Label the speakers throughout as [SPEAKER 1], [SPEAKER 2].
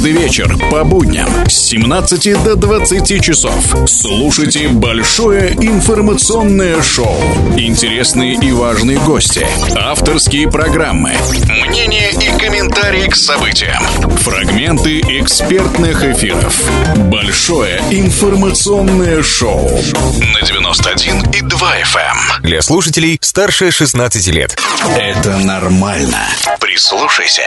[SPEAKER 1] Каждый вечер по будням с 17 до 20 часов слушайте большое информационное шоу. Интересные и важные гости, авторские программы, мнения и комментарии к событиям, фрагменты экспертных эфиров. Большое информационное шоу на 91,2 FM.
[SPEAKER 2] Для слушателей старше 16 лет.
[SPEAKER 1] Это нормально. Прислушайся.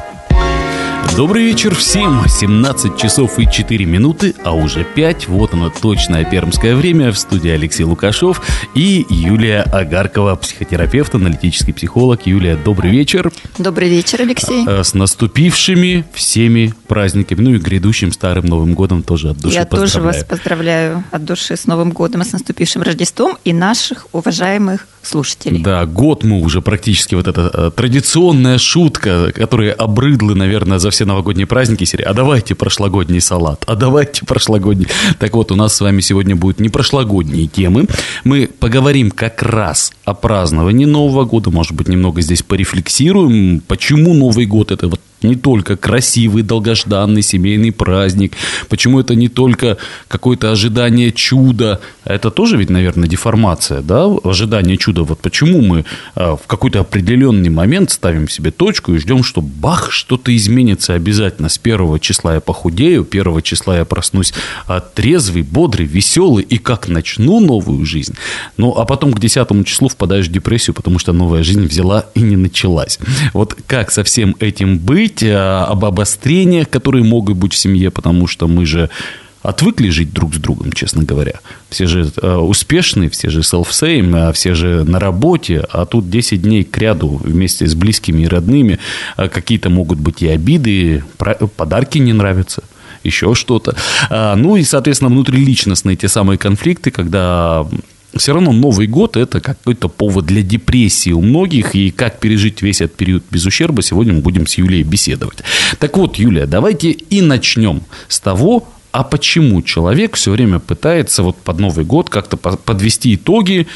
[SPEAKER 3] Добрый вечер всем. 17 часов и 4 минуты, а уже 5. Вот оно, точное пермское время. В студии Алексей Лукашов и Юлия Агаркова, психотерапевт, аналитический психолог. Юлия, добрый вечер.
[SPEAKER 4] Добрый вечер, Алексей.
[SPEAKER 3] С наступившими всеми праздниками, ну и грядущим Старым Новым годом тоже от души
[SPEAKER 4] Я
[SPEAKER 3] поздравляю.
[SPEAKER 4] тоже вас поздравляю от души с Новым годом и с наступившим Рождеством и наших уважаемых слушателей.
[SPEAKER 3] Да, год мы уже практически, вот эта традиционная шутка, которая обрыдла, наверное, за все новогодние праздники, серии «А давайте прошлогодний салат», «А давайте прошлогодний». Так вот, у нас с вами сегодня будут не прошлогодние темы. Мы поговорим как раз о праздновании Нового года, может быть, немного здесь порефлексируем, почему Новый год – это вот не только красивый, долгожданный семейный праздник, почему это не только какое-то ожидание чуда, это тоже ведь, наверное, деформация, да, ожидание чуда. Вот почему мы в какой-то определенный момент ставим себе точку и ждем, что бах, что-то изменится обязательно. С 1 числа я похудею, 1 числа я проснусь трезвый, бодрый, веселый, и как начну новую жизнь. Ну, а потом к 10 числу впадаешь в депрессию, потому что новая жизнь взяла и не началась. Вот как со всем этим быть? Об обострениях, которые могут быть в семье, потому что мы же отвыкли жить друг с другом, честно говоря. Все же успешные, все же self-same, все же на работе, а тут 10 дней кряду вместе с близкими и родными. Какие-то могут быть и обиды, подарки не нравятся, еще что-то. Ну и, соответственно, внутриличностные те самые конфликты, когда... Все равно Новый год – это какой-то повод для депрессии у многих. И как пережить весь этот период без ущерба, сегодня мы будем с Юлией беседовать. Так вот, Юлия, давайте и начнем с того, а почему человек все время пытается вот под Новый год как-то подвести итоги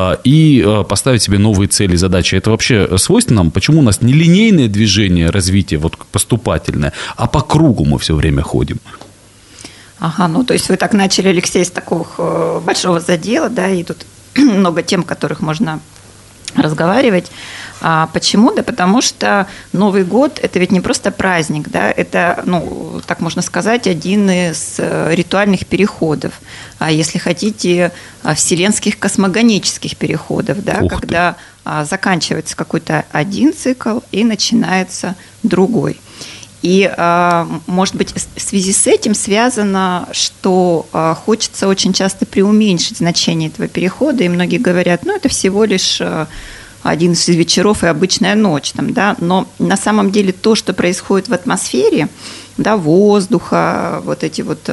[SPEAKER 3] и поставить себе новые цели, задачи. Это вообще свойственно нам? Почему у нас не линейное движение развития, вот поступательное, а по кругу мы все время ходим?
[SPEAKER 4] Ага, ну то есть вы так начали, Алексей, с такого большого задела, да, и тут много тем, о которых можно разговаривать. Почему? Да потому что Новый год – это ведь не просто праздник, да, это, ну, так можно сказать, один из ритуальных переходов, если хотите, вселенских космогонических переходов, да, когда заканчивается какой-то один цикл и начинается другой. И, может быть, в связи с этим связано, что хочется очень часто преуменьшить значение этого перехода, и многие говорят, ну, это всего лишь один из вечеров и обычная ночь, там, да, но на самом деле то, что происходит в атмосфере, да, воздуха, вот эти вот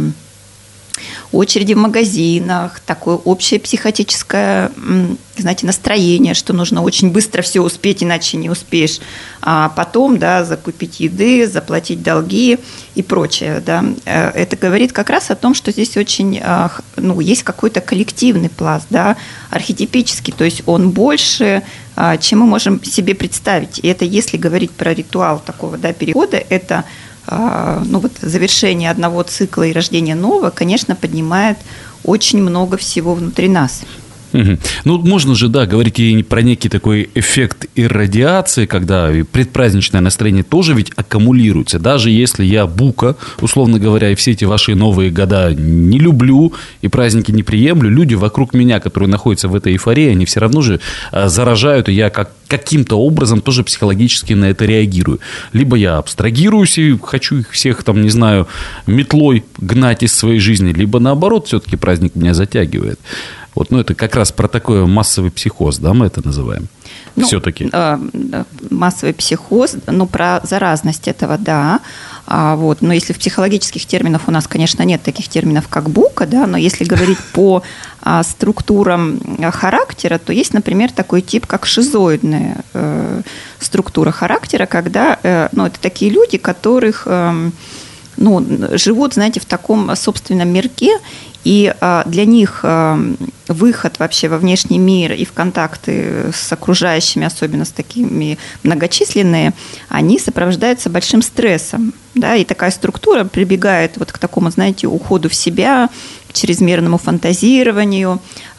[SPEAKER 4] очереди в магазинах, такое общее психотическое, знаете, настроение, что нужно очень быстро все успеть, иначе не успеешь. А потом, да, закупить еды, заплатить долги и прочее, да. Это говорит как раз о том, что здесь очень, ну, есть какой-то коллективный пласт, да, архетипический, то есть он больше, чем мы можем себе представить. И это, если говорить про ритуал такого, да, перехода, это ну, вот завершение одного цикла и рождение нового, конечно, поднимает очень много всего внутри нас.
[SPEAKER 3] Ну, можно же, да, говорить и про некий такой эффект иррадиации, когда предпраздничное настроение тоже ведь аккумулируется. Даже если я бука, условно говоря, и все эти ваши новые года не люблю и праздники не приемлю, люди вокруг меня, которые находятся в этой эйфории, они все равно же заражают, и я каким-то образом тоже психологически на это реагирую. Либо я абстрагируюсь и хочу их всех, там, не знаю, метлой гнать из своей жизни, либо наоборот, все-таки праздник меня затягивает. Вот, ну, это как раз про такой массовый психоз, да, мы это называем, ну, все-таки.
[SPEAKER 4] Массовый психоз, ну, про заразность этого, да. Вот, но если в психологических терминах у нас, конечно, нет таких терминов, как бука, да, но если говорить по структурам характера, то есть, например, такой тип, как шизоидная структура характера, когда, ну, это такие люди, которых живут, знаете, в таком собственном мирке, и для них выход вообще во внешний мир и в контакты с окружающими, особенно с такими многочисленными, они сопровождаются большим стрессом. Да, и такая структура прибегает вот к такому, знаете, уходу в себя, к чрезмерному фантазированию.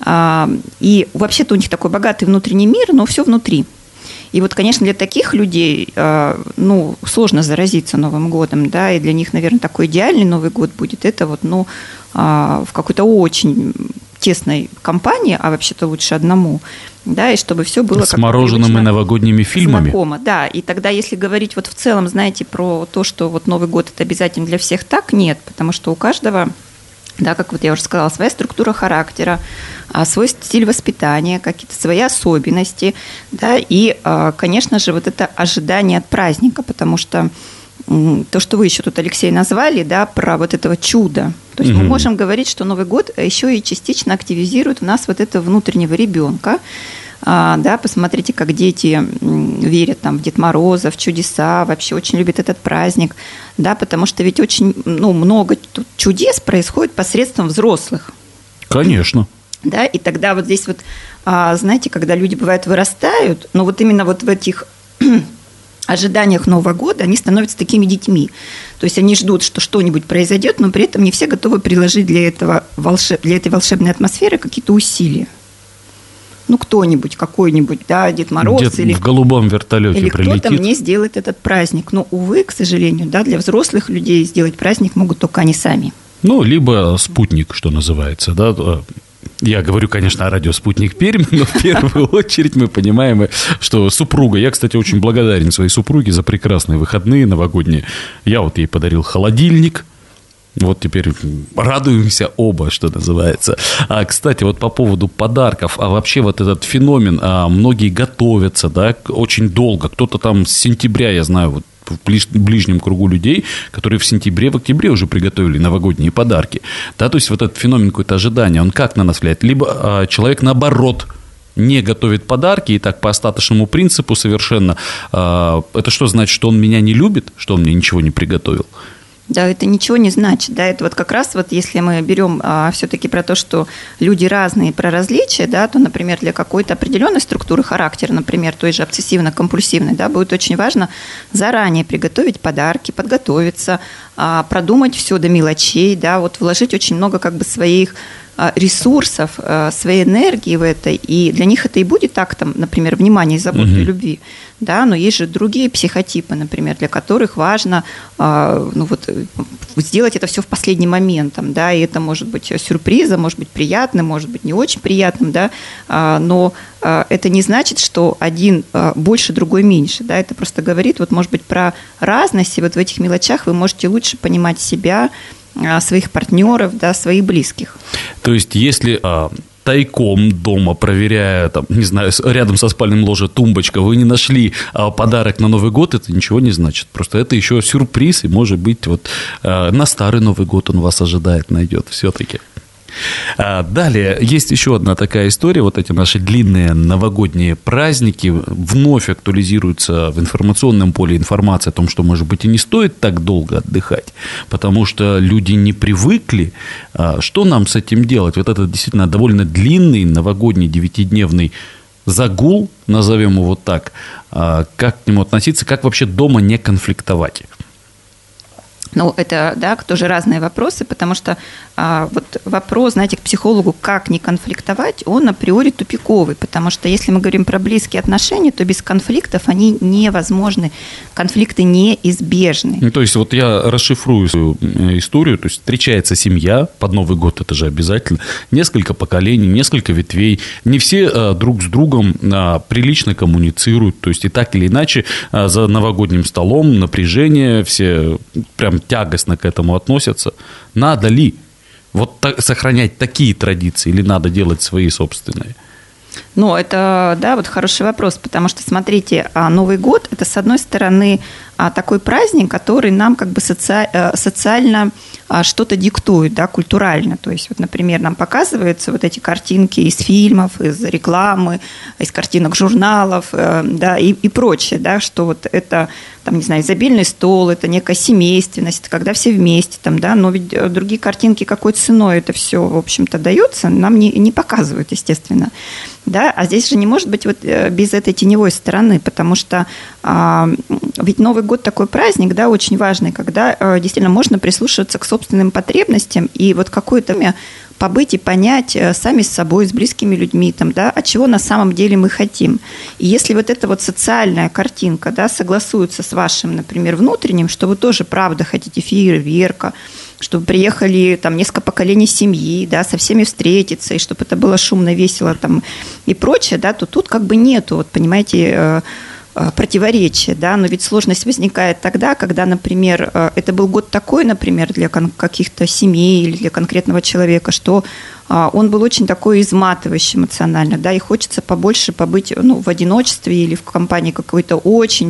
[SPEAKER 4] И вообще-то у них такой богатый внутренний мир, но все внутри. И вот, конечно, для таких людей, сложно заразиться Новым годом, да, и для них, наверное, такой идеальный Новый год будет это вот, в какой-то очень тесной компании, а вообще-то лучше одному, да, и чтобы все было
[SPEAKER 3] с мороженым и новогодними фильмами.
[SPEAKER 4] Знакомо, да, и тогда, если говорить вот в целом, знаете, про то, что вот Новый год это обязательно для всех, так нет, потому что у каждого, да, как вот я уже сказала, своя структура характера, свой стиль воспитания, какие-то свои особенности, да, и, конечно же, вот это ожидание от праздника, потому что то, что вы еще тут, Алексей, назвали, да, про вот этого чуда. То есть мы можем говорить, что Новый год еще и частично активизирует в нас вот этого внутреннего ребенка. Да, посмотрите, как дети верят там в Дед Мороза, в чудеса, вообще очень любят этот праздник, да, потому что ведь очень много тут чудес происходит посредством взрослых.
[SPEAKER 3] Конечно.
[SPEAKER 4] Да, и тогда вот здесь вот, знаете, когда люди, бывает, вырастают, но вот именно вот в этих ожиданиях Нового года они становятся такими детьми. То есть они ждут, что что-нибудь произойдет, но при этом не все готовы приложить для этой волшебной атмосферы какие-то усилия. Кто-нибудь, какой-нибудь, да, Дед Мороз или
[SPEAKER 3] в голубом вертолете
[SPEAKER 4] или
[SPEAKER 3] прилетит.
[SPEAKER 4] Кто-то мне сделает этот праздник. Но, увы, к сожалению, да, для взрослых людей сделать праздник могут только они сами.
[SPEAKER 3] Либо спутник, что называется, да. Я говорю, конечно, о радио «Спутник Пермь», но в первую очередь мы понимаем, что супруга... Я, кстати, очень благодарен своей супруге за прекрасные выходные новогодние. Я вот ей подарил холодильник. Вот теперь радуемся оба, что называется. Кстати, вот по поводу подарков, вообще вот этот феномен, многие готовятся, да, очень долго. Кто-то там с сентября, я знаю, вот в ближнем кругу людей, которые в сентябре, в октябре уже приготовили новогодние подарки. Да, то есть вот этот феномен какое-то ожидание, он как на нас влияет? Либо человек, наоборот, не готовит подарки и так по остаточному принципу совершенно. Это что значит, что он меня не любит, что он мне ничего не приготовил?
[SPEAKER 4] Да, это ничего не значит. Да, это вот как раз вот если мы берем все-таки про то, что люди разные, про различия, да, то, например, для какой-то определенной структуры характера, например, той же обсессивно-компульсивной, да, будет очень важно заранее приготовить подарки, подготовиться, продумать все до мелочей, да, вот вложить очень много как бы своих ресурсов, своей энергии в это, и для них это и будет актом, например, внимания, заботы и любви, да, но есть же другие психотипы, например, для которых важно сделать это все в последний момент, там, да, и это может быть сюрпризом, может быть приятным, может быть не очень приятным, да, но это не значит, что один больше, другой меньше, да, это просто говорит, вот, может быть, про разность, и вот в этих мелочах вы можете лучше понимать себя, своих партнеров, да, своих близких.
[SPEAKER 3] То есть, если тайком дома, проверяя, там, не знаю, рядом со спальным ложем тумбочка, вы не нашли подарок на Новый год, это ничего не значит. Просто это еще сюрприз, и, может быть, вот на Старый Новый год он вас ожидает, найдет все-таки. Далее, есть еще одна такая история. Вот эти наши длинные новогодние праздники вновь актуализируются в информационном поле информация о том, что, может быть, и не стоит так долго отдыхать, потому что люди не привыкли. Что нам с этим делать? Вот это действительно довольно длинный новогодний 9-дневный загул, назовем его вот так. Как к нему относиться? Как вообще дома не конфликтовать?
[SPEAKER 4] Это, да, тоже разные вопросы, потому что вот вопрос, знаете, к психологу, как не конфликтовать, он априори тупиковый, потому что если мы говорим про близкие отношения, то без конфликтов они невозможны, конфликты неизбежны.
[SPEAKER 3] То есть вот я расшифрую свою историю, то есть встречается семья, под Новый год это же обязательно, несколько поколений, несколько ветвей, не все друг с другом прилично коммуницируют, то есть и так или иначе за новогодним столом напряжение, все прям тягостно к этому относятся. Надо ли вот сохранять такие традиции или надо делать свои собственные?
[SPEAKER 4] Это, да, вот хороший вопрос, потому что, смотрите, Новый год – это, с одной стороны, такой праздник, который нам как бы социально что-то диктует, да, культурально. То есть, вот, например, нам показываются вот эти картинки из фильмов, из рекламы, из картинок журналов, да, и прочее, да, что вот это, там, не знаю, изобильный стол, это некая семейственность, это когда все вместе, там, да, но ведь другие картинки, какой ценой это все, в общем-то, дается, нам не показывают, естественно. Да? А здесь же не может быть вот без этой теневой стороны, потому что ведь Новый год такой праздник, да, очень важный, когда действительно можно прислушиваться к собственным потребностям и вот какое-то время побыть и понять сами с собой, с близкими людьми, там, да, от чего на самом деле мы хотим. И если вот эта вот социальная картинка, да, согласуется с вашим, например, внутренним, что вы тоже правда хотите фейерверка, чтобы приехали там несколько поколений семьи, да, со всеми встретиться, и чтобы это было шумно, весело там, и прочее, да, то тут как бы нету, вот, понимаете, противоречия, да, но ведь сложность возникает тогда, когда, например, это был год такой, например, для каких-то семей или для конкретного человека, что он был очень такой изматывающий эмоционально, да, и хочется побольше побыть, ну, в одиночестве или в компании какой-то очень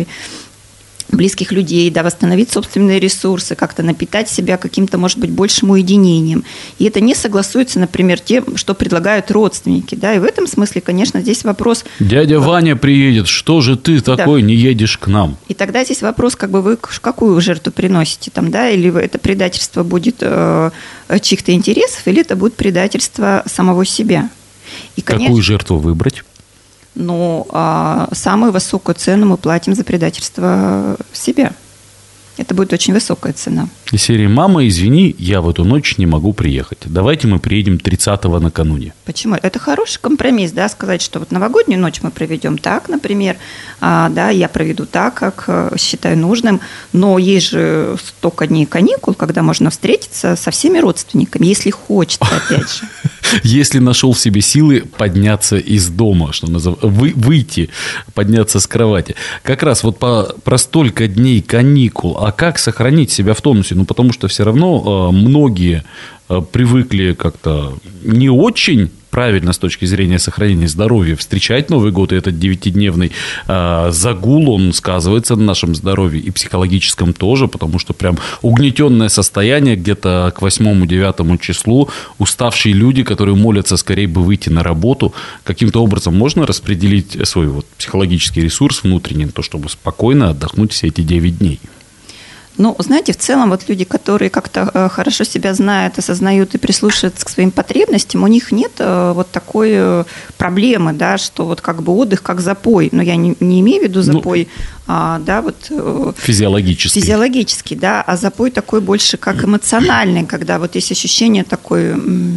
[SPEAKER 4] близких людей, да, восстановить собственные ресурсы, как-то напитать себя каким-то, может быть, большим уединением. И это не согласуется, например, тем, что предлагают родственники, да, и в этом смысле, конечно, здесь вопрос...
[SPEAKER 3] Дядя Ваня приедет, что же ты такой, да, не едешь к нам?
[SPEAKER 4] И тогда здесь вопрос, как бы вы какую жертву приносите, там, да, или это предательство будет чьих-то интересов, или это будет предательство самого себя. И, конечно,
[SPEAKER 3] какую жертву выбрать?
[SPEAKER 4] Ну, самую высокую цену мы платим за предательство себя. Это будет очень высокая цена.
[SPEAKER 3] Из серии «Мама, извини, я в эту ночь не могу приехать. Давайте мы приедем 30-го накануне».
[SPEAKER 4] Почему? Это хороший компромисс, да, сказать, что вот новогоднюю ночь мы проведем так, например, да, я проведу так, как считаю нужным, но есть же столько дней каникул, когда можно встретиться со всеми родственниками, если хочется, опять же.
[SPEAKER 3] Если нашел в себе силы подняться из дома, что называется, выйти, подняться с кровати. Как раз вот про столько дней каникул, а как сохранить себя в тонусе? Ну, потому что все равно многие привыкли как-то не очень правильно с точки зрения сохранения здоровья встречать Новый год, и этот 9-дневный загул, он сказывается на нашем здоровье и психологическом тоже, потому что прям угнетенное состояние где-то к 8-9 числу, уставшие люди, которые молятся скорее бы выйти на работу, каким-то образом можно распределить свой вот психологический ресурс внутренний, то, чтобы спокойно отдохнуть все эти 9 дней.
[SPEAKER 4] Ну, знаете, в целом вот люди, которые как-то хорошо себя знают, осознают и прислушиваются к своим потребностям, у них нет вот такой проблемы, да, что вот как бы отдых как запой. Но я не имею в виду запой, да, вот... Физиологический, да, а запой такой больше как эмоциональный, когда вот есть ощущение такого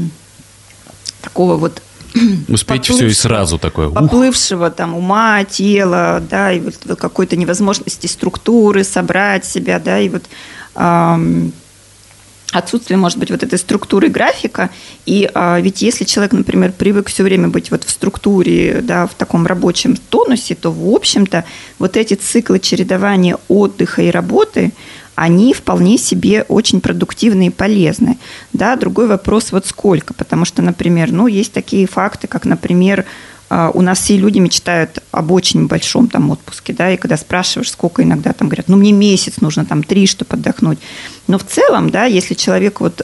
[SPEAKER 4] вот...
[SPEAKER 3] Успеть все и сразу такое.
[SPEAKER 4] Поплывшего там ума, тела, да, и вот какой-то невозможности структуры собрать себя, да, и вот отсутствие, может быть, вот этой структуры графика. И ведь если человек, например, привык все время быть вот в структуре, да, в таком рабочем тонусе, то, в общем-то, вот эти циклы чередования отдыха и работы, они вполне себе очень продуктивны и полезны. Да, другой вопрос, вот сколько, потому что, например, ну, есть такие факты, как, например, у нас все люди мечтают об очень большом там отпуске, да, и когда спрашиваешь, сколько, иногда там говорят, ну, мне месяц нужно, там, 3, чтобы отдохнуть. Но в целом, да, если человек вот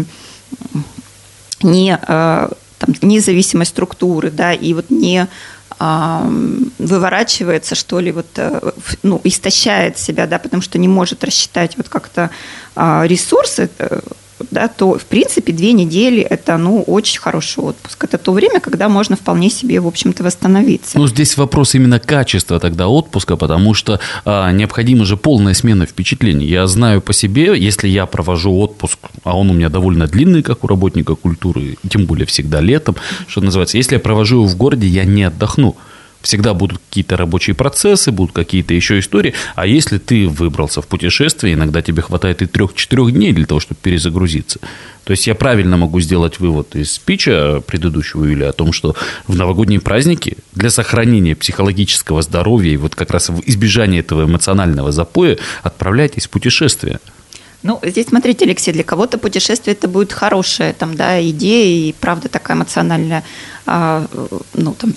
[SPEAKER 4] независимой структуры, да, и вот не выворачивается, что ли, вот, ну, истощает себя, да, потому что не может рассчитать вот как-то ресурсы, да, то, в принципе, 2 недели – это, ну, очень хороший отпуск. Это то время, когда можно вполне себе, в общем-то, восстановиться.
[SPEAKER 3] Ну, здесь вопрос именно качества тогда отпуска, потому что необходима же полная смена впечатлений. Я знаю по себе, если я провожу отпуск, а он у меня довольно длинный, как у работника культуры, тем более всегда летом, что называется, если я провожу его в городе, я не отдохну. Всегда будут какие-то рабочие процессы, будут какие-то еще истории. А если ты выбрался в путешествие, иногда тебе хватает и 3-4 дней для того, чтобы перезагрузиться. То есть я правильно могу сделать вывод из спича предыдущего Юлии о том, что в новогодние праздники для сохранения психологического здоровья и вот как раз в избежание этого эмоционального запоя отправляйтесь в путешествие.
[SPEAKER 4] Ну, здесь, смотрите, Алексей, для кого-то путешествие это будет хорошая там, да, идея и, правда, такая эмоциональная, ну, там,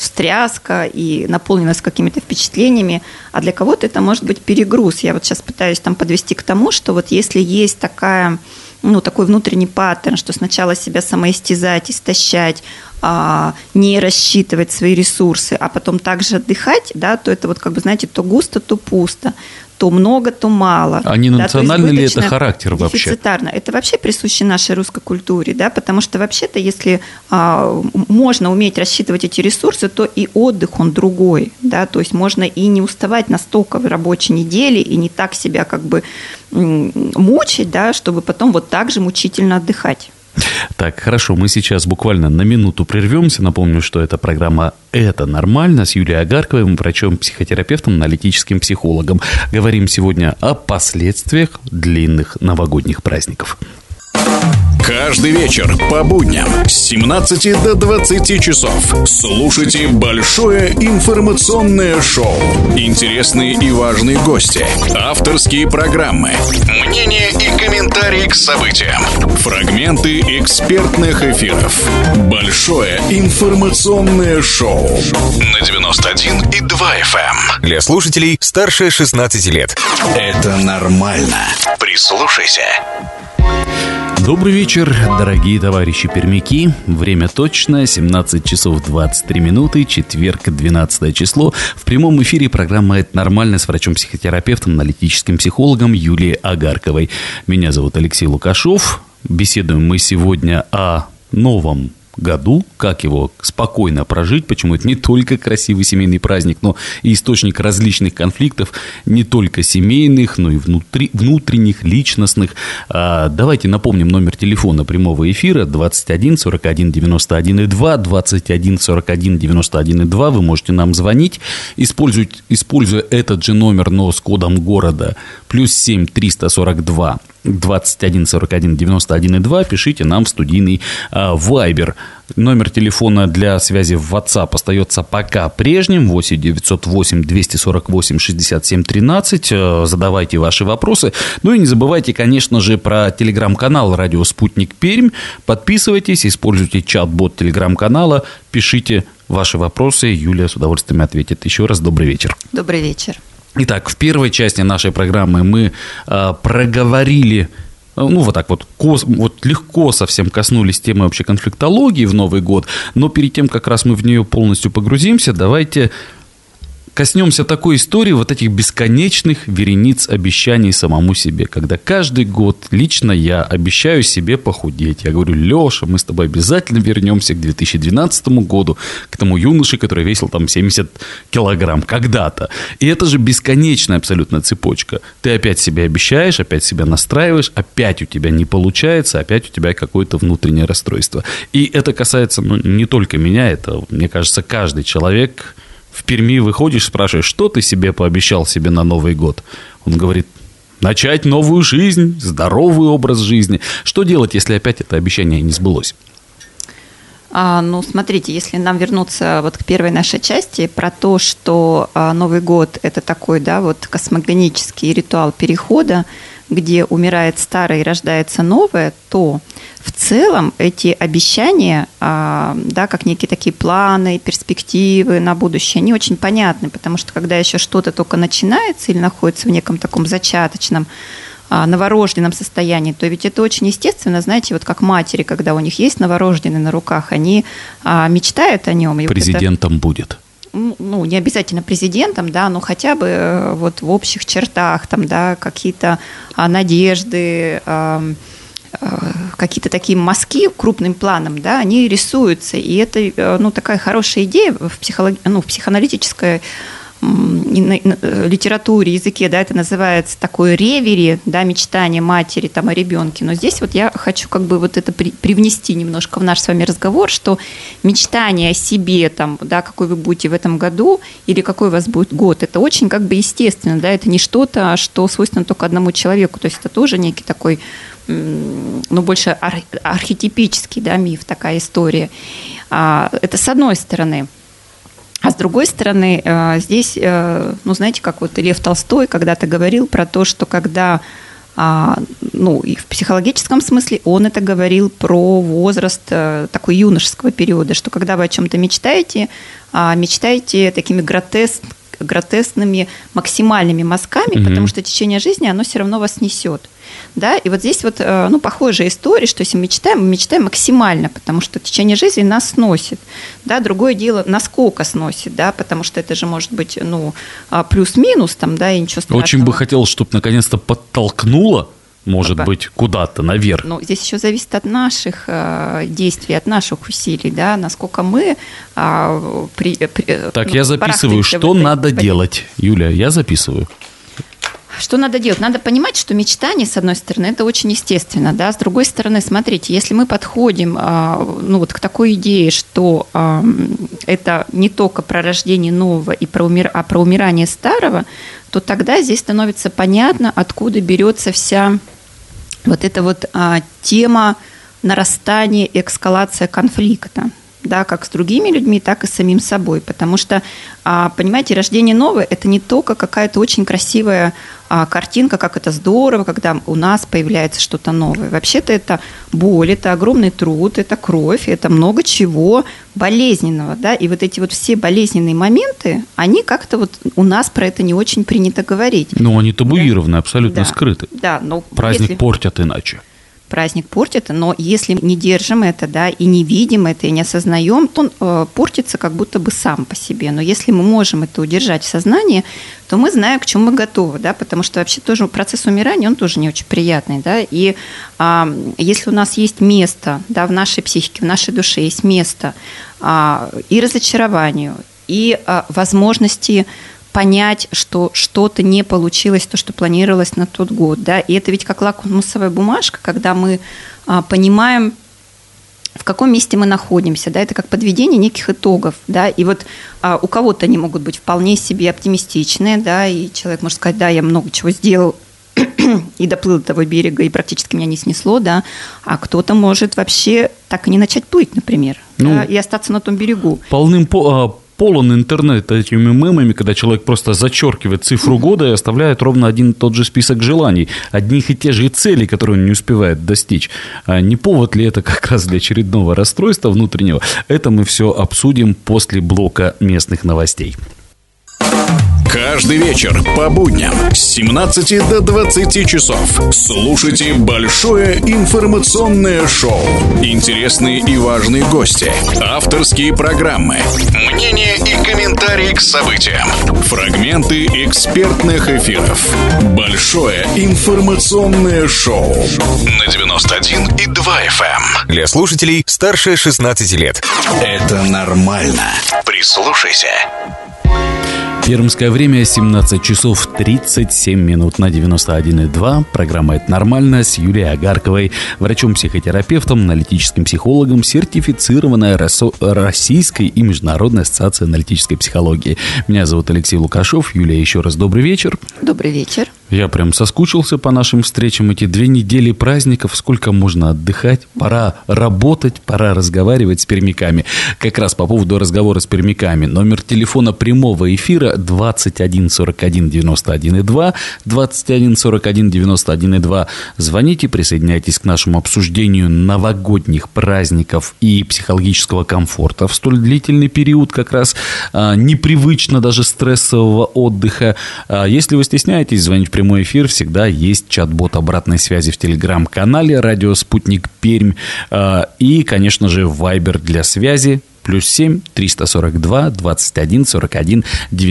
[SPEAKER 4] встряска и наполненность какими-то впечатлениями, а для кого-то это может быть перегруз. Я вот сейчас пытаюсь там подвести к тому, что вот если есть такой внутренний паттерн, что сначала себя самоистязать, истощать, не рассчитывать свои ресурсы, а потом также отдыхать, да, то это вот как бы, знаете, то густо, то пусто, то много, то мало.
[SPEAKER 3] А не национальный ли это характер вообще?
[SPEAKER 4] Дефицитарно. Это вообще присуще нашей русской культуре, да, потому что вообще-то, если можно уметь рассчитывать эти ресурсы, то и отдых, он другой, да, то есть можно и не уставать настолько в рабочей неделе, и не так себя как бы мучить, да, чтобы потом вот так же мучительно отдыхать.
[SPEAKER 3] Так, хорошо, мы сейчас буквально на минуту прервемся. Напомню, что это программа «Это нормально» с Юлией Агарковой, врачом-психотерапевтом, аналитическим психологом. Говорим сегодня о последствиях длинных новогодних праздников.
[SPEAKER 1] Каждый вечер по будням с 17 до 20 часов слушайте большое информационное шоу. Интересные и важные гости, авторские программы, мнения и комментарии к событиям, фрагменты экспертных эфиров. Большое информационное шоу на 91,2 FM.
[SPEAKER 2] Для слушателей старше 16 лет.
[SPEAKER 1] Это нормально. Прислушайся.
[SPEAKER 3] Добрый вечер, дорогие товарищи пермяки. Время точное, 17 часов 23 минуты, четверг, 12 число. В прямом эфире программа «Это нормально» с врачом-психотерапевтом, аналитическим психологом Юлией Агарковой. Меня зовут Алексей Лукашов. Беседуем мы сегодня о новом году, как его спокойно прожить, почему это не только красивый семейный праздник, но и источник различных конфликтов, не только семейных, но и внутренних, личностных. Давайте напомним номер телефона прямого эфира 21 41 91 и 2, 21 41 91 и 2. Вы можете нам звонить, используя этот же номер, но с кодом города +7 342 21 41 91 и 2, пишите нам в студийный Viber. Номер телефона для связи в WhatsApp остается пока прежним, 8 908 248 67 13. Задавайте ваши вопросы. Ну и не забывайте, конечно же, про телеграм-канал «Радио Спутник Пермь». Подписывайтесь, используйте чат-бот телеграм-канала, пишите ваши вопросы, Юлия с удовольствием ответит. Еще раз добрый вечер.
[SPEAKER 4] Добрый вечер.
[SPEAKER 3] Итак, в первой части нашей программы мы проговорили, вот так вот легко совсем коснулись темы вообще конфликтологии в Новый год, но перед тем, как раз мы в нее полностью погрузимся, давайте коснемся такой истории, вот этих бесконечных верениц обещаний самому себе, когда каждый год лично я обещаю себе похудеть. Я говорю: Леша, мы с тобой обязательно вернемся к 2012 году, к тому юноше, который весил там 70 килограмм когда-то. И это же бесконечная абсолютно цепочка. Ты опять себе обещаешь, опять себя настраиваешь, опять у тебя не получается, опять у тебя какое-то внутреннее расстройство. И это касается не только меня, это, мне кажется, каждый человек. В Перми выходишь, спрашиваешь, что ты себе пообещал себе на Новый год? Он говорит: начать новую жизнь, здоровый образ жизни. Что делать, если опять это обещание не сбылось?
[SPEAKER 4] Смотрите, если нам вернуться вот к первой нашей части про то, что Новый год – это такой, да, вот космогонический ритуал перехода, где умирает старое и рождается новое, то в целом эти обещания, да, как некие такие планы, перспективы на будущее, они очень понятны, потому что когда еще что-то только начинается или находится в неком таком зачаточном, новорожденном состоянии, то ведь это очень естественно, знаете, вот как матери, когда у них есть новорожденный на руках, они мечтают о нем.
[SPEAKER 3] Президентом будет.
[SPEAKER 4] Не обязательно президентом, да, но хотя бы вот в общих чертах, там, да, какие-то надежды, какие-то такие мазки крупным планом, да, они рисуются. И это, такая хорошая идея в психоаналитической литературе, языке, да, это называется такое ревери, да, мечтание матери там о ребенке. Но здесь вот я хочу как бы вот это привнести немножко в наш с вами разговор, что мечтание о себе, там, да, какой вы будете в этом году или какой у вас будет год, это очень как бы естественно, да, это не что-то, что свойственно только одному человеку, то есть это тоже некий такой, больше архетипический, да, миф, такая история. Это с одной стороны. А с другой стороны, здесь, знаете, как вот Лев Толстой когда-то говорил про то, что когда ну, и в психологическом смысле он это говорил про возраст такой юношеского периода, что когда вы о чем-то мечтаете такими гротескными максимальными мазками, потому что течение жизни, оно все равно вас несет. Да? И вот здесь вот, ну, похожая история, что если мы мечтаем максимально, потому что течение жизни нас сносит. Да? Другое дело, насколько сносит, да? Потому что это же может быть, ну, плюс-минус, там, да, и ничего страшного.
[SPEAKER 3] Очень бы хотел, чтобы наконец-то подтолкнуло, может быть, куда-то наверх.
[SPEAKER 4] Ну, здесь еще зависит от наших действий, от наших усилий, да, насколько мы
[SPEAKER 3] Так, я записываю, что надо делать. Юля, я записываю.
[SPEAKER 4] Что надо делать? Надо понимать, что мечтание, с одной стороны, это очень естественно, да, с другой стороны, смотрите, если мы подходим, ну, вот к такой идее, что это не только про рождение нового, а про умирание старого, то тогда здесь становится понятно, откуда берется вся вот эта вот тема нарастания и эскалация конфликта. Да, как с другими людьми, так и с самим собой. Потому что, понимаете, рождение новое – это не только какая-то очень красивая картинка, как это здорово, когда у нас появляется что-то новое. Вообще-то это боль, это огромный труд, это кровь, это много чего болезненного. Да? И вот эти вот все болезненные моменты, они как-то вот у нас про это не очень принято говорить.
[SPEAKER 3] Ну, они табуированы, да? Абсолютно скрыты.
[SPEAKER 4] Да, но
[SPEAKER 3] праздник портят иначе.
[SPEAKER 4] Праздник портит, но если не держим это, да, и не видим это, и не осознаем, то он портится как будто бы сам по себе. Но если мы можем это удержать в сознании, то мы знаем, к чему мы готовы, да, потому что вообще тоже процесс умирания, он тоже не очень приятный, да, и если у нас есть место, да, в нашей психике, в нашей душе есть место и разочарованию, и возможности понять, что что-то не получилось, то, что планировалось на тот год. Да? И это ведь как лакмусовая бумажка, когда мы понимаем, в каком месте мы находимся. Да? Это как подведение неких итогов. Да? И вот у кого-то они могут быть вполне себе оптимистичные, да? И человек может сказать, да, я много чего сделал и доплыл до того берега, и практически меня не снесло, да? А кто-то может вообще так и не начать плыть, например, да? И остаться на том берегу.
[SPEAKER 3] Полон интернет этими мемами, когда человек просто зачеркивает цифру года и оставляет ровно один и тот же список желаний, одних и те же целей, которые он не успевает достичь. А не повод ли это как раз для очередного расстройства внутреннего? Это мы все обсудим после блока местных новостей.
[SPEAKER 1] Каждый вечер по будням с 17 до 20 часов слушайте большое информационное шоу. Интересные и важные гости, авторские программы, мнения и комментарии к событиям, фрагменты экспертных эфиров. Большое информационное шоу на 91,2 FM.
[SPEAKER 2] Для слушателей старше 16 лет.
[SPEAKER 1] Это нормально. Прислушайся.
[SPEAKER 3] Пермское время 17 часов 37 минут на 91,2. Программа «Это нормально» с Юлией Агарковой, врачом-психотерапевтом, аналитическим психологом, сертифицированная Российской и Международной ассоциацией аналитической психологии. Меня зовут Алексей Лукашов. Юлия, еще раз добрый вечер.
[SPEAKER 4] Добрый вечер.
[SPEAKER 3] Я прям соскучился по нашим встречам. Эти 2 недели праздников, сколько можно отдыхать? Пора работать, пора разговаривать с пермяками. Как раз по поводу разговора с пермяками. Номер телефона прямого эфира 21 41 91,2, 21 41 91,2. Звоните, присоединяйтесь к нашему обсуждению новогодних праздников и психологического комфорта в столь длительный период, как раз непривычно даже стрессового отдыха. Если вы стесняетесь звонить в прямой эфир, всегда есть чат-бот обратной связи в телеграм-канале «Радио Спутник Пермь» и, конечно же, Вайбер для связи +7 342 21 41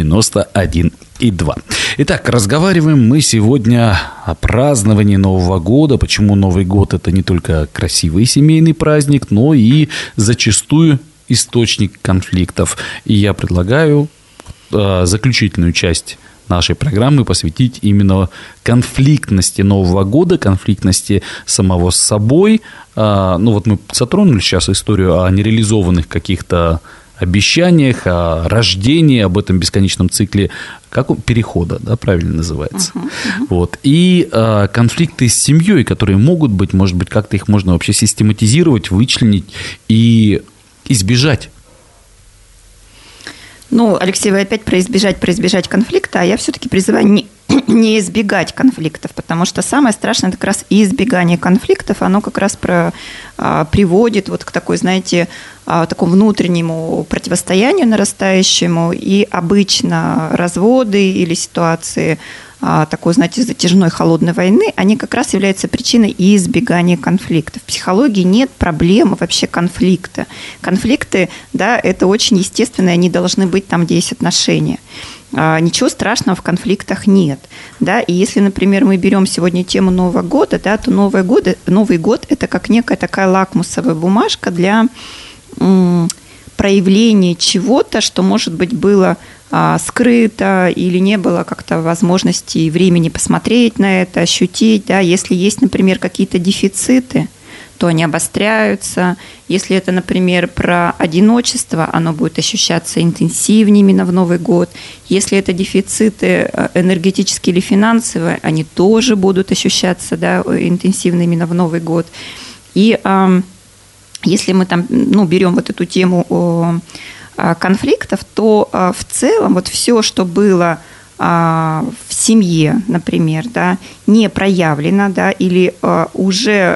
[SPEAKER 3] 91,2. Итак, разговариваем мы сегодня о праздновании Нового года. Почему Новый год – это не только красивый семейный праздник, но и зачастую источник конфликтов. И я предлагаю заключительную часть нашей программы посвятить именно конфликтности Нового года, конфликтности самого с собой. Ну вот мы затронули сейчас историю о нереализованных каких-то обещаниях, о рождении, об этом бесконечном цикле перехода, да, правильно называется. Вот. И конфликты с семьей, которые могут быть, может быть, как-то их можно вообще систематизировать, вычленить и избежать.
[SPEAKER 4] Ну, Алексей, вы опять про избежать конфликта, а я все-таки призываю не не избегать конфликтов, потому что самое страшное – это как раз избегание конфликтов, оно как раз приводит вот к такой, знаете, такому внутреннему противостоянию нарастающему, и обычно разводы или ситуации такой, знаете, затяжной холодной войны, они как раз являются причиной избегания конфликтов. В психологии нет проблемы вообще конфликта. Конфликты, да, это очень естественно, они должны быть там, где есть отношения. Ничего страшного в конфликтах нет. Да? И если, например, мы берем сегодня тему Нового года, да, то Новый год – это как некая такая лакмусовая бумажка для проявления чего-то, что, может быть, было скрыто или не было как-то возможности и времени посмотреть на это, ощутить. Да? Если есть, например, какие-то дефициты, то они обостряются. Если это, например, про одиночество, оно будет ощущаться интенсивнее именно в Новый год. Если это дефициты энергетические или финансовые, они тоже будут ощущаться, да, интенсивно именно в Новый год. И если мы там, берем вот эту тему конфликтов, то в целом вот все, что было в семье, например, да, не проявлено, да, или уже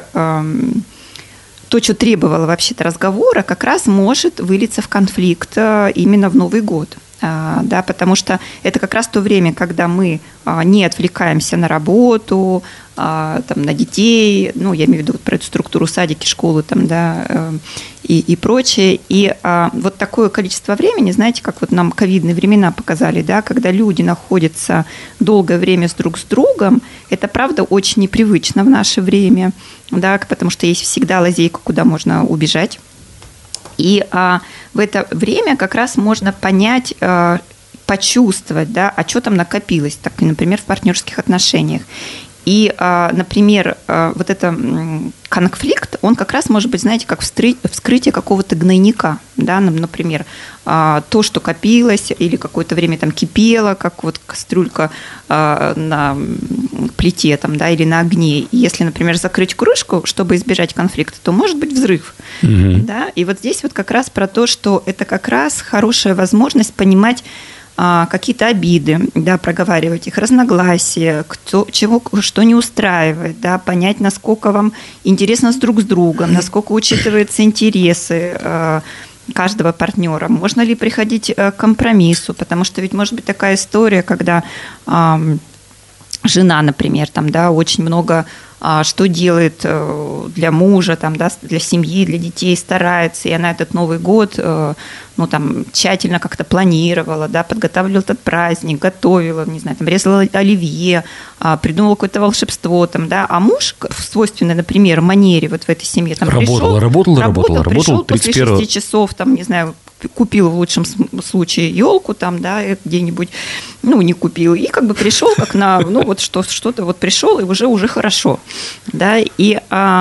[SPEAKER 4] то, что требовало вообще-то разговора, как раз может вылиться в конфликт именно в Новый год. Да, потому что это как раз то время, когда мы не отвлекаемся на работу, там, на детей, я имею в виду вот про эту структуру садики, школы там, да, и прочее. И вот такое количество времени, знаете, как вот нам ковидные времена показали, да, когда люди находятся долгое время друг с другом, это, правда, очень непривычно в наше время, да, потому что есть всегда лазейка, куда можно убежать. И в это время как раз можно понять, почувствовать, да, что там накопилось, так, например, в партнерских отношениях. И, например, вот этот конфликт, он как раз может быть, знаете, как вскрытие какого-то гнойника, да, например, то, что копилось или какое-то время там кипело, как вот кастрюлька на плите там, да, или на огне. И если, например, закрыть крышку, чтобы избежать конфликта, то может быть взрыв. Да? И вот здесь вот как раз про то, что это как раз хорошая возможность понимать какие-то обиды, да, проговаривать их, разногласия, что не устраивает, да, понять, насколько вам интересно друг с другом, насколько учитываются интересы каждого партнера, можно ли приходить к компромиссу, потому что ведь может быть такая история, когда жена, например, там, да, очень много что делает для мужа, там, да, для семьи, для детей, старается, и она этот Новый год тщательно как-то планировала, да, подготавливала этот праздник, готовила, не знаю, там, резала оливье, придумала какое-то волшебство, там, да, а муж в свойственной, например, манере вот в этой семье там
[SPEAKER 3] работал
[SPEAKER 4] пришел
[SPEAKER 3] 31-го.
[SPEAKER 4] после 6 часов, там, не знаю, купил в лучшем случае елку там, да, где-нибудь, не купил, и как бы пришел как на, вот что-то вот пришел, и уже хорошо, да, и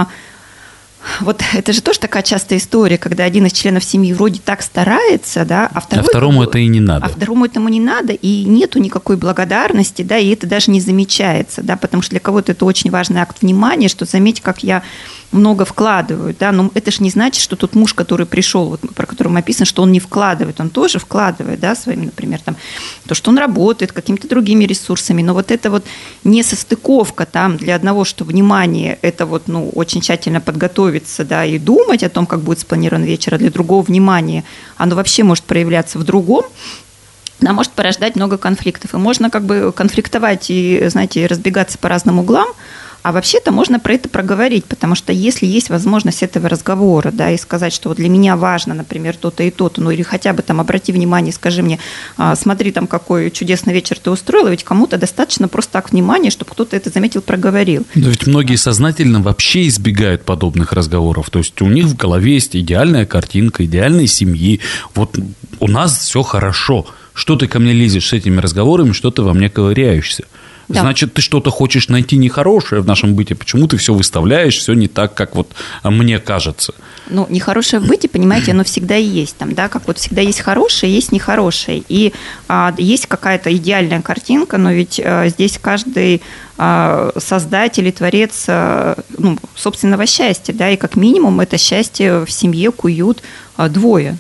[SPEAKER 4] вот это же тоже такая частая история, когда один из членов семьи вроде так старается, да, а
[SPEAKER 3] второму это и не надо.
[SPEAKER 4] А второму этому не надо, и нету никакой благодарности, да, и это даже не замечается, да, потому что для кого-то это очень важный акт внимания, что заметь, как я много вкладываю, да, но это же не значит, что тот муж, который пришел, вот, про которого написано, что он не вкладывает, он тоже вкладывает, да, своими, например, там, то, что он работает какими-то другими ресурсами, но вот это вот несостыковка там для одного, что внимание, это вот, очень тщательно подготовиться, да, и думать о том, как будет спланирован вечер, а для другого внимания, оно вообще может проявляться в другом, она может порождать много конфликтов, и можно как бы конфликтовать и, знаете, разбегаться по разным углам. А вообще-то можно про это проговорить, потому что если есть возможность этого разговора, да, и сказать, что вот для меня важно, например, то-то и то-то, или хотя бы там обрати внимание, скажи мне, смотри, там какой чудесный вечер ты устроила, ведь кому-то достаточно просто так внимания, чтобы кто-то это заметил, проговорил.
[SPEAKER 3] Но ведь многие сознательно вообще избегают подобных разговоров, то есть у них в голове есть идеальная картинка, идеальной семьи, вот у нас все хорошо, что ты ко мне лезешь с этими разговорами, что ты во мне ковыряешься? Да. Значит, ты что-то хочешь найти нехорошее в нашем быте. Почему ты все выставляешь, все не так, как вот мне кажется?
[SPEAKER 4] Нехорошее в быте, понимаете, оно всегда и есть. Там, да, как вот всегда есть хорошее, есть нехорошее. И есть какая-то идеальная картинка, но ведь здесь каждый создатель и творец собственного счастья, да, и как минимум это счастье в семье куют двое.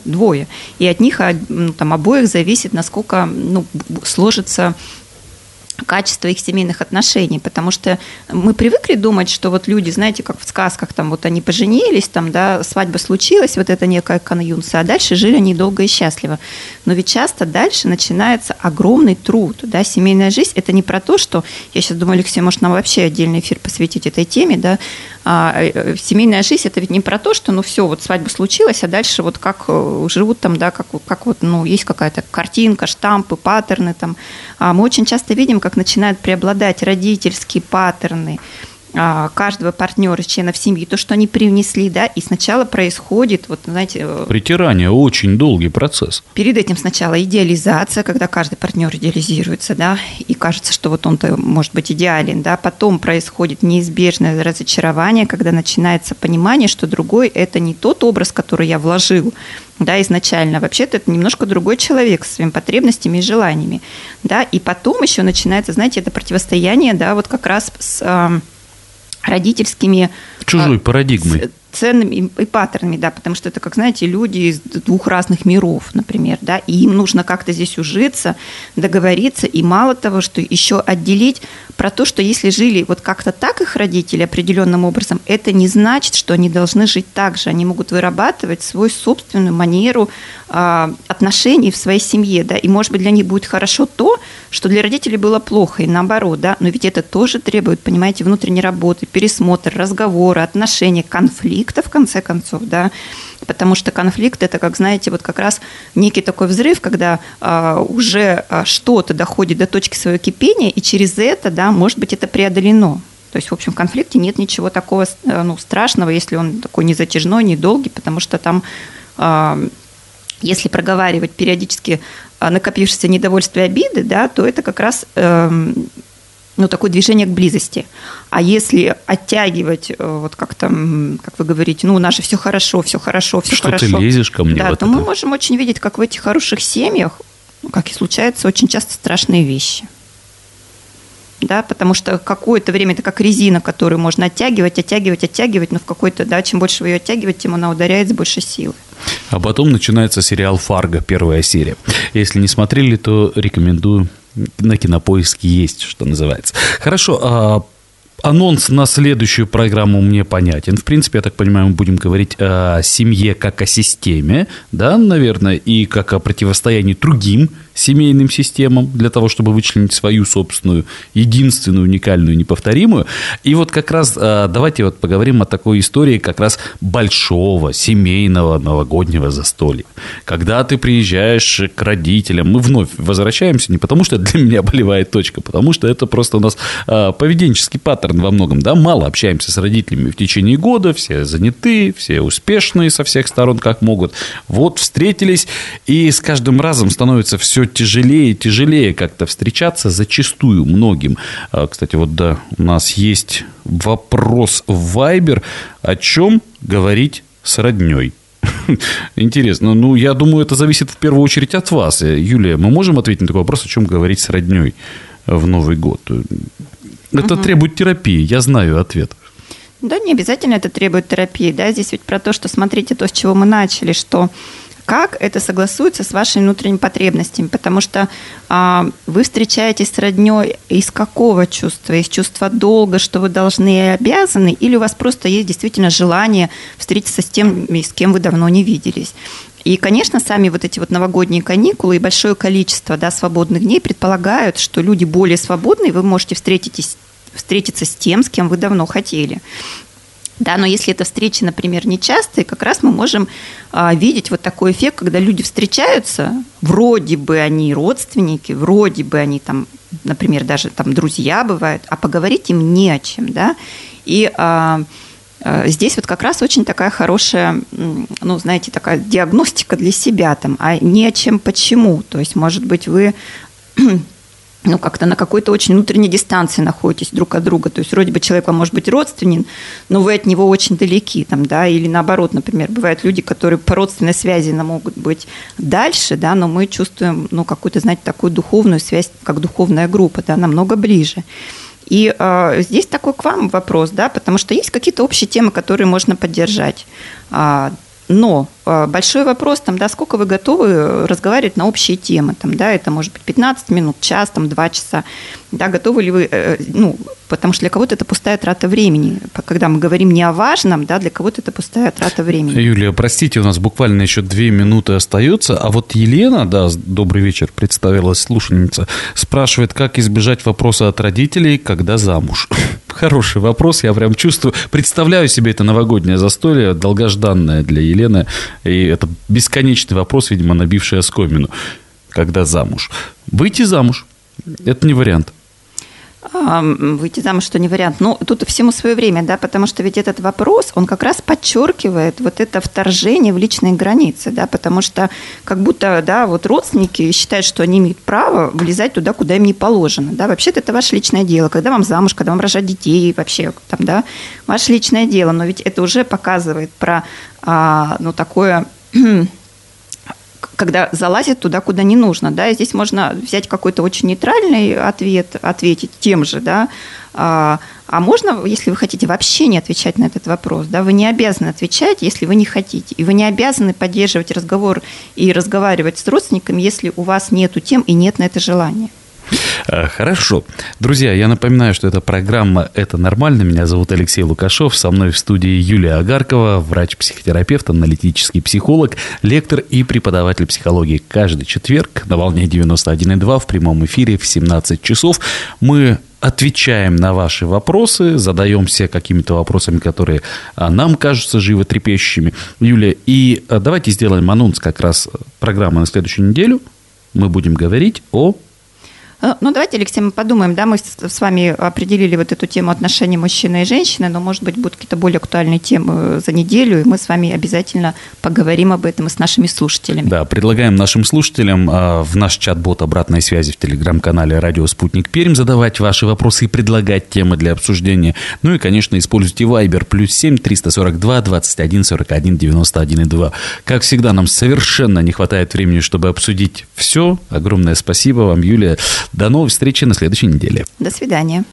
[SPEAKER 4] И от них обоих зависит, насколько сложится качество их семейных отношений, потому что мы привыкли думать, что вот люди, знаете, как в сказках, там вот они поженились, там, да, свадьба случилась, вот это некая конъюнкция, а дальше жили они долго и счастливо. Но ведь часто дальше начинается огромный труд, да, семейная жизнь, это не про то, что, я сейчас думаю, Алексей, может, нам вообще отдельный эфир посвятить этой теме, да, семейная жизнь, это ведь не про то, что, ну, все, вот свадьба случилась, а дальше вот как живут там, да, как вот, ну, есть какая-то картинка, штампы, паттерны там. Мы очень часто видим, как начинают преобладать родительские паттерны каждого партнера, членов семьи, то, что они привнесли, да, и сначала происходит, вот, знаете...
[SPEAKER 3] Притирание, очень долгий процесс.
[SPEAKER 4] Перед этим сначала идеализация, когда каждый партнер идеализируется, да, и кажется, что вот он-то может быть идеален, да, потом происходит неизбежное разочарование, когда начинается понимание, что другой – это не тот образ, который я вложил, да, изначально. Вообще-то это немножко другой человек со своими потребностями и желаниями, да, и потом еще начинается, знаете, это противостояние, да, вот как раз с родительскими...
[SPEAKER 3] Чужой парадигмой.
[SPEAKER 4] Ценными и паттернами, да, потому что это, как, знаете, люди из двух разных миров, например, да, и им нужно как-то здесь ужиться, договориться, и мало того, что еще отделить про то, что если жили вот как-то так их родители определенным образом, это не значит, что они должны жить так же, они могут вырабатывать свою собственную манеру отношений в своей семье, да, и, может быть, для них будет хорошо то, что для родителей было плохо, и наоборот, да, но ведь это тоже требует, понимаете, внутренней работы, пересмотра, разговора, отношений, конфликта, в конце концов, да, потому что конфликт – это, как знаете, вот как раз некий такой взрыв, когда уже что-то доходит до точки своего кипения, и через это, да, может быть, это преодолено. То есть, в общем, в конфликте нет ничего такого, ну, страшного, если он такой не затяжной, не долгий, потому что там, если проговаривать периодически накопившееся недовольство и обиды, да, то это как раз ну, такое движение к близости. А если оттягивать, вот как-то, как вы говорите, ну, у нас же все хорошо, все хорошо, все хорошо.
[SPEAKER 3] Что ты лезешь ко мне?
[SPEAKER 4] Да,
[SPEAKER 3] вот
[SPEAKER 4] то
[SPEAKER 3] это.
[SPEAKER 4] мы можем очень видеть, как в этих хороших семьях, ну, как и случаются очень часто страшные вещи. Да, потому что какое-то время это как резина, которую можно оттягивать, но в какой-то, да, чем больше вы ее оттягиваете, тем она ударяет с большей силы.
[SPEAKER 3] А потом начинается сериал «Фарго», первая серия. Если не смотрели, то рекомендую. На Кинопоиске есть, что называется. Хорошо, анонс на следующую программу мне понятен. В принципе, я так понимаю, мы будем говорить о семье как о системе, да, наверное, и как о противостоянии другим семейным системам для того, чтобы вычленить свою собственную, единственную, уникальную, неповторимую. И вот как раз давайте вот поговорим о такой истории как раз большого семейного новогоднего застолья. Когда ты приезжаешь к родителям, мы вновь возвращаемся не потому, что для меня болевая точка, потому что это просто у нас поведенческий паттерн во многом, да, мало общаемся с родителями в течение года, все заняты, все успешные со всех сторон, как могут. Вот встретились, и с каждым разом становится все тяжелее и тяжелее как-то встречаться зачастую многим. Кстати, вот да, у нас есть вопрос в Viber, о чем говорить с родней. Интересно. Ну, я думаю, это зависит в первую очередь от вас. Юлия, мы можем ответить на такой вопрос, о чем говорить с родней в Новый год? Это требует терапии, я знаю ответ.
[SPEAKER 4] Да, не обязательно это требует терапии. Да? Здесь ведь про то, что, смотрите, то, с чего мы начали, что как это согласуется с вашими внутренними потребностями, потому что вы встречаетесь с родней из какого чувства? Из чувства долга, что вы должны и обязаны, или у вас просто есть действительно желание встретиться с тем, с кем вы давно не виделись? И, конечно, сами вот эти вот новогодние каникулы и большое количество, да, свободных дней предполагают, что люди более свободные, вы можете встретиться с тем, с кем вы давно хотели. Да, но если эта встреча, например, нечастая, как раз мы можем видеть вот такой эффект, когда люди встречаются, вроде бы они родственники, вроде бы они там, например, даже там друзья бывают, а поговорить им не о чем, да, и здесь вот как раз очень такая хорошая, ну, знаете, такая диагностика для себя там, а не о чем почему, то есть, может быть, вы ну, как-то на какой-то очень внутренней дистанции находитесь друг от друга. То есть, вроде бы человек вам может быть родственен, но вы от него очень далеки. Там, да? Или наоборот, например, бывают люди, которые по родственной связи могут быть дальше, да, но мы чувствуем, ну, какую-то, знаете, такую духовную связь, как духовная группа, да, намного ближе. И здесь такой к вам вопрос, да, потому что есть какие-то общие темы, которые можно поддержать. Но большой вопрос, там, да, сколько вы готовы разговаривать на общие темы. Там, да, это может быть 15 минут, час, там, 2 часа. Да, готовы ли вы, потому что для кого-то это пустая трата времени. Когда мы говорим не о важном, да, для кого-то это пустая трата времени.
[SPEAKER 3] Юлия, простите, у нас буквально еще 2 минуты остается, а вот Елена, да, добрый вечер, представилась слушательница, спрашивает, как избежать вопроса от родителей, когда замуж. Хороший вопрос, я прям чувствую, представляю себе это новогоднее застолье, долгожданное для Елены, и это бесконечный вопрос, видимо, набивший оскомину. Когда замуж? Выйти замуж – это не вариант.
[SPEAKER 4] Выйти замуж, что не вариант. Ну, тут всему свое время, да, потому что ведь этот вопрос, он как раз подчеркивает вот это вторжение в личные границы, да, потому что как будто, да, вот родственники считают, что они имеют право влезать туда, куда им не положено, да, вообще-то это ваше личное дело, когда вам замуж, когда вам рожать детей, вообще, там, да, ваше личное дело, но ведь это уже показывает про, такое... когда залазит туда, куда не нужно, да, и здесь можно взять какой-то очень нейтральный ответ, ответить тем же, да, а можно, если вы хотите вообще не отвечать на этот вопрос, да, вы не обязаны отвечать, если вы не хотите, и вы не обязаны поддерживать разговор и разговаривать с родственниками, если у вас нету тем и нет на это желания.
[SPEAKER 3] Хорошо. Друзья, я напоминаю, что эта программа «Это нормально». Меня зовут Алексей Лукашов. Со мной в студии Юлия Агаркова, врач-психотерапевт, аналитический психолог, лектор и преподаватель психологии. Каждый четверг на волне 91,2 в прямом эфире в 17 часов мы отвечаем на ваши вопросы, задаемся какими-то вопросами, которые нам кажутся животрепещущими. Юлия, и давайте сделаем анонс как раз программы на следующую неделю. Мы будем говорить о...
[SPEAKER 4] Ну, давайте, Алексей, мы подумаем, да, мы с вами определили вот эту тему отношений мужчины и женщины, но, может быть, будут какие-то более актуальные темы за неделю, и мы с вами обязательно поговорим об этом и с нашими слушателями.
[SPEAKER 3] Да, предлагаем нашим слушателям в наш чат-бот обратной связи в телеграм-канале «Радио Спутник Пермь» задавать ваши вопросы и предлагать темы для обсуждения. Ну и, конечно, используйте Viber +7 342 21 41 91,2. Как всегда, нам совершенно не хватает времени, чтобы обсудить все. Огромное спасибо вам, Юлия. До новой встречи на следующей неделе.
[SPEAKER 4] До свидания.